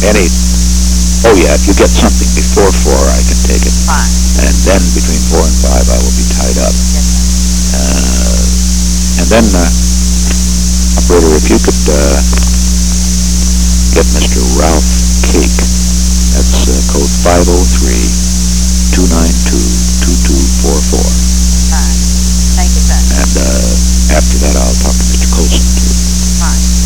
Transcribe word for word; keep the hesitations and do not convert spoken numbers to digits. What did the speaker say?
any, oh yeah, if you get something before four, I can take it. Fine. And then between four and five, I will be tied up. Yes, sir. Uh, and then, uh, operator, if you could uh, get Mister Ralph Cake. That's uh, code five oh three, two nine two, two two four four. Fine. Thank you, sir. And uh, after that, I'll talk to Mister Colson, too. Fine.